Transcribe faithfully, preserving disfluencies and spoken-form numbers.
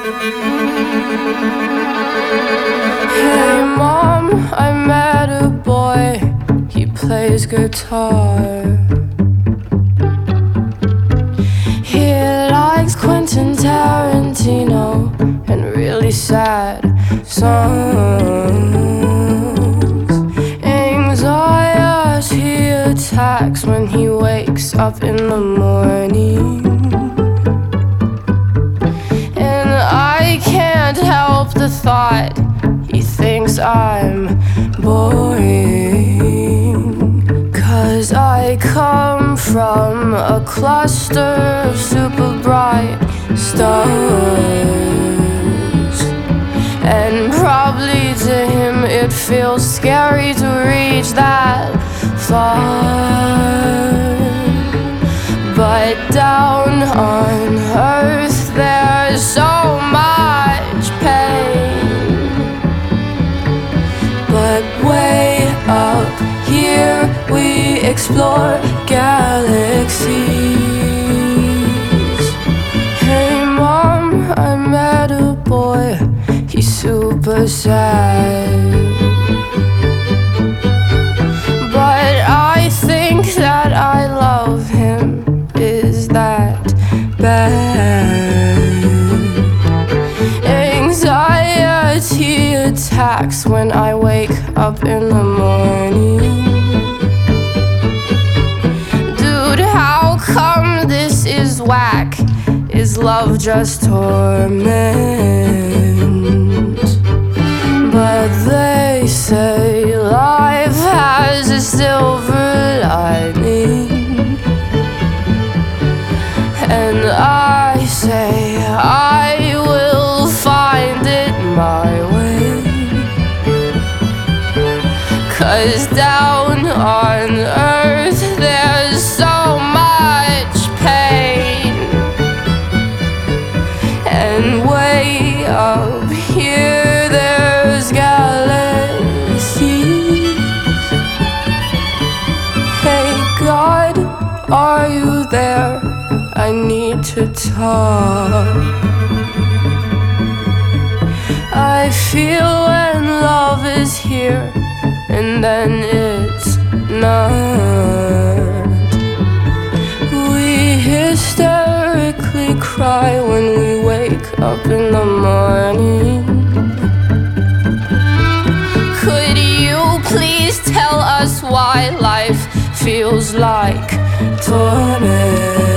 Hey mom, I met a boy, he plays guitar. He likes Quentin Tarantino and really sad songs. Anxiety attacks when he wakes up in the morning, and I can't help the thought he thinks I'm boring. 'Cause I come from a cluster of super bright stars, and probably to him it feels scary to reach that far. But down on earth there's so much pain, but way up here we explore galaxies. Hey mom, I met a boy, he's super sad, but I think that I love him. Is that bad? Anxiety attacks when I wake up in the morning. Dude, how come this is whack? Is love just torment? But they say life has a silver lining, and I say I will find it my way. 'Cause down on earth there's so much pain, and way up here there's galaxies. Hey God, are you there? I need to talk. I feel when love is here and then it's not. We hysterically cry when we wake up in the morning. Could you please tell us why life feels like torment?